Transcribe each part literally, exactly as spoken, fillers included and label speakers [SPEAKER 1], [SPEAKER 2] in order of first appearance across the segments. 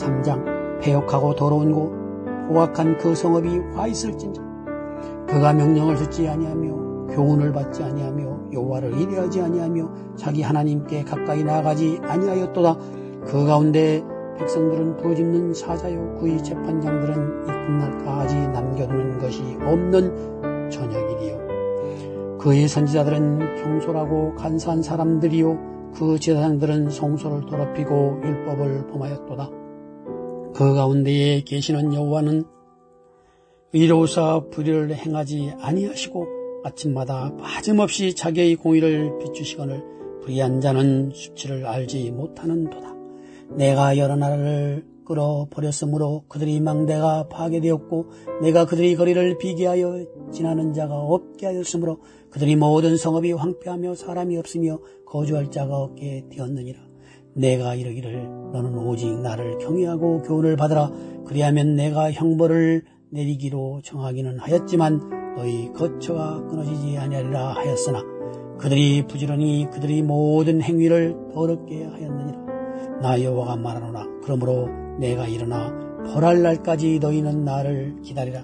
[SPEAKER 1] 삼 장. 패역하고 더러운 곳 포악한 그 성읍이 화 있을진저. 그가 명령을 듣지 아니하며 교훈을 받지 아니하며 여호와를 의뢰하지 아니하며 자기 하나님께 가까이 나아가지 아니하였도다. 그 가운데 백성들은 부르짖는 사자요 그의 재판장들은 이튿날까지 남겨두는 것이 없는 저녁이리요. 그의 선지자들은 경솔하고 간사한 사람들이요 그 제사장들은 성소를 더럽히고 율법을 범하였도다. 그 가운데에 계시는 여호와는 의로우사 불의를 행하지 아니하시고 아침마다 빠짐없이 자기의 공의를 비추시거늘 불의한 자는 수치를 알지 못하는도다. 내가 여러 나라를 끌어버렸으므로 그들이 망대가 파괴되었고 내가 그들의 거리를 비게 하여 지나는 자가 없게 하였으므로 그들이 모든 성읍이 황폐하며 사람이 없으며 거주할 자가 없게 되었느니라. 내가 이르기를 너는 오직 나를 경외하고 교훈을 받으라. 그리하면 내가 형벌을 내리기로 정하기는 하였지만 너희 거처가 끊어지지 아니하리라 하였으나 그들이 부지런히 그들이 모든 행위를 더럽게 하였느니라. 나 여호와가 말하노라. 그러므로 내가 일어나 벌할 날까지 너희는 나를 기다리라.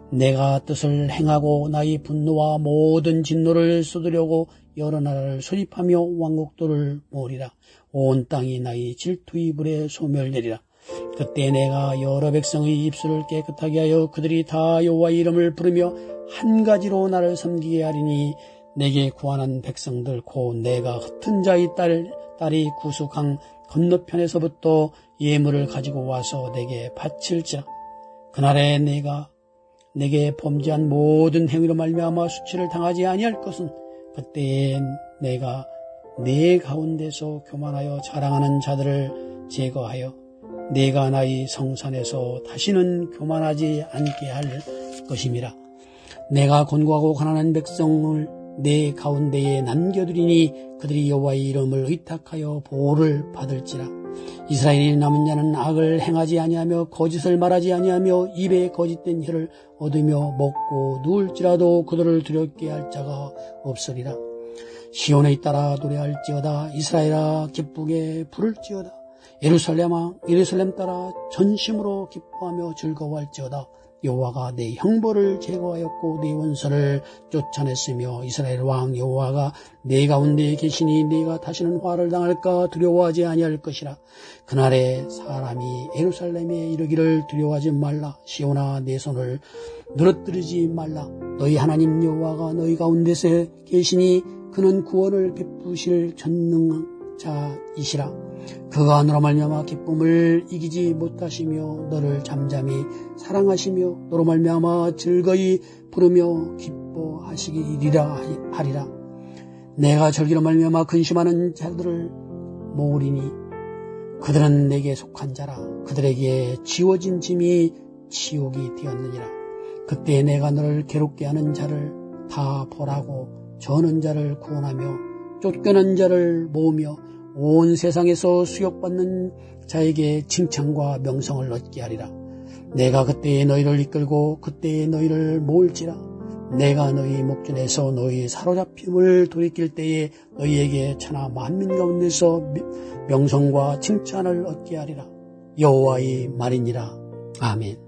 [SPEAKER 1] 내가 뜻을 행하고 나의 분노와 모든 진노를 쏟으려고 여러 나라를 소집하며 왕국들을 모으리라. 온 땅이 나의 질투의 불에 소멸되리라. 그때 내가 여러 백성의 입술을 깨끗하게 하여 그들이 다 여호와의 이름을 부르며 한 가지로 나를 섬기게 하리니 내게 구하는 백성들 곧 내가 흩은 자의 딸, 딸이 구숙한 건너편에서부터 예물을 가지고 와서 내게 바칠지라. 그날에 내가 내게 범죄한 모든 행위로 말미암아 수치를 당하지 아니할 것은 그때에 내가 내 가운데서 교만하여 자랑하는 자들을 제거하여 내가 나의 성산에서 다시는 교만하지 않게 할 것임이라. 내가 곤고하고 가난한 백성을 내 가운데에 남겨두리니 그들이 여호와의 이름을 의탁하여 보호를 받을지라. 이스라엘이 남은 자는 악을 행하지 아니하며 거짓을 말하지 아니하며 입에 거짓된 혀를 얻으며 먹고 누울지라도 그들을 두렵게 할 자가 없으리라. 시온에 따라 노래할지어다. 이스라엘아 기쁘게 부를지어다. 예루살렘아 예루살렘 따라 전심으로 기뻐하며 즐거워할지어다. 여호와가 내 형벌을 제거하였고 내 원수를 쫓아냈으며 이스라엘 왕 여호와가 내 가운데 계시니 네가 다시는 화를 당할까 두려워하지 아니할 것이라. 그날에 사람이 예루살렘에 이르기를 두려워하지 말라. 시온아 내 손을 늘어뜨리지 말라. 너희 하나님 여호와가 너희 가운데서 계시니 그는 구원을 베푸실 전능자이시라. 그가 너로 말미암아 기쁨을 이기지 못하시며 너를 잠잠히 사랑하시며 너로 말미암아 즐거이 부르며 기뻐하시리라 하리라. 내가 절기로 말미암아 근심하는 자들을 모으리니 그들은 내게 속한 자라. 그들에게 지워진 짐이 지옥이 되었느니라. 그때 내가 너를 괴롭게 하는 자를 다 벌하고 저는 자를 구원하며 쫓겨난 자를 모으며 온 세상에서 수욕받는 자에게 칭찬과 명성을 얻게 하리라. 내가 그때에 너희를 이끌고 그때에 너희를 모을지라. 내가 너희 목전에서 너희 사로잡힘을 돌이킬 때에 너희에게 천하 만민 가운데서 명성과 칭찬을 얻게 하리라. 여호와의 말이니라. 아멘.